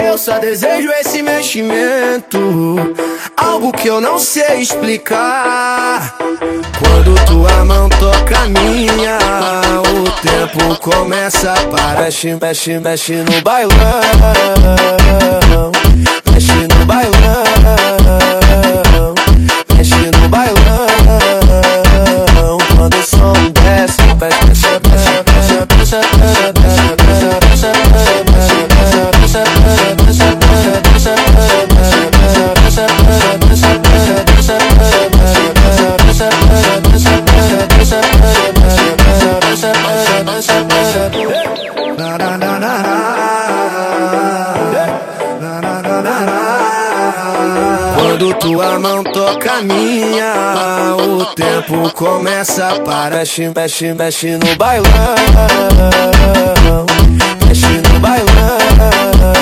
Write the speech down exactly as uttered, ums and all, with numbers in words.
Eu só desejo esse meximento, algo que eu não sei explicar. Quando tua mão toca a minha, o tempo começa a parar. Mexe, mexe, mexe no bailão, mexe no bailão, mexe no bailão. Quando o som desce, mexe, mexe, mexe, mexe, mexe, quando tua mão toca a minha, o tempo começa a parar. Mexe, mexe, mexe no bailão, mexe no bailão.